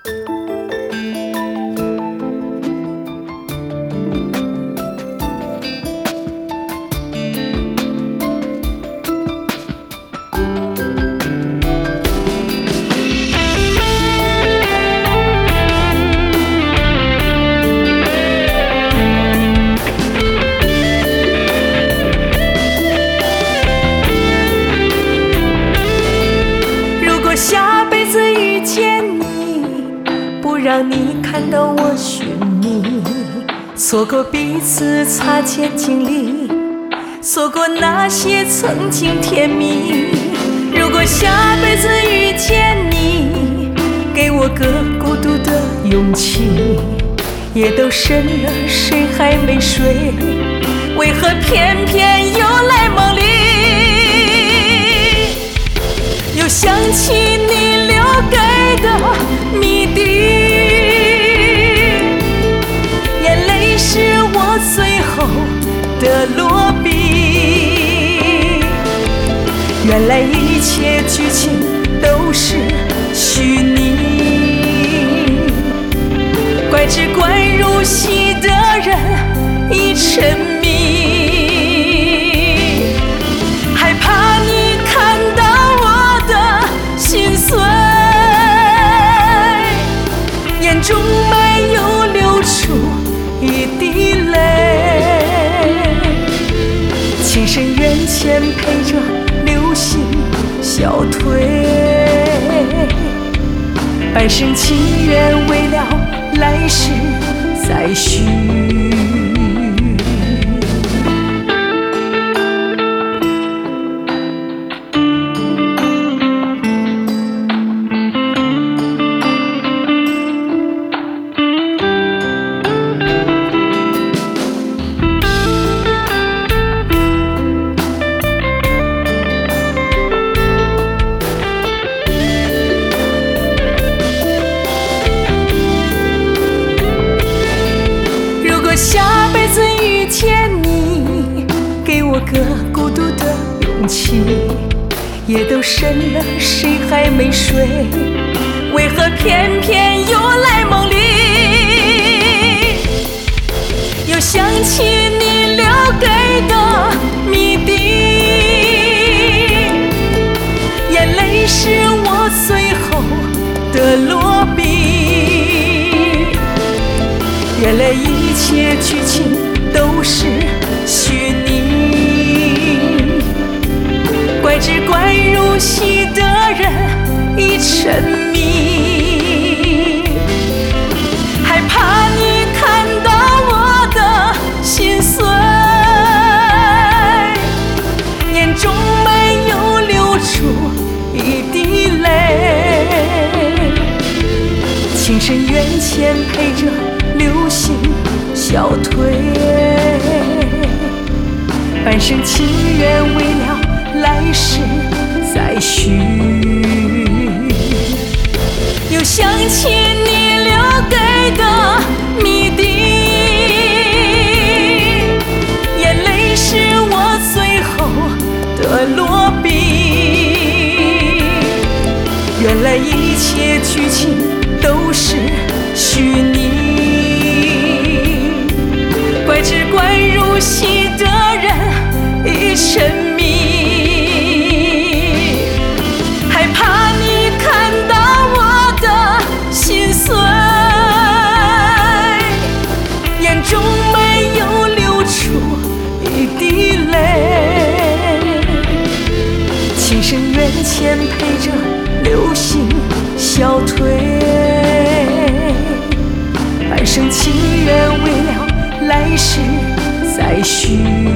让你看到我寻你，错过彼此擦肩经历，错过那些曾经甜蜜。如果下辈子遇见你，给我个孤独的勇气。夜都深了，谁还没睡？为何偏偏又来梦里？又想起你留给的谜底。是我最后的落笔，原来一切剧情都是虚拟，怪只怪入戏的人已沉迷，害怕你看到我的心碎，眼中没有流出一滴泪，情深缘浅陪着流星消退，半生情愿为了来世再续。下辈子遇见你，给我个孤独的勇气。夜都深了，谁还没睡？为何偏偏又来梦里？又想起你留给的谜底，眼泪是我最后的落笔。原来一切剧情都是虚拟，怪只怪入戏的人已沉迷，害怕你看到我的心碎，眼中没有流出一滴泪，情深缘浅陪着流星消退，半生情愿为了来世再续。又想起你留给的谜底，眼泪是我最后的落笔。原来一切剧情都是虚拟，怪只怪入戏的人已沉迷，害怕你看到我的心碎，眼中没有流出一滴泪，情深缘浅陪着流星消退，半生情愿为了来世再续。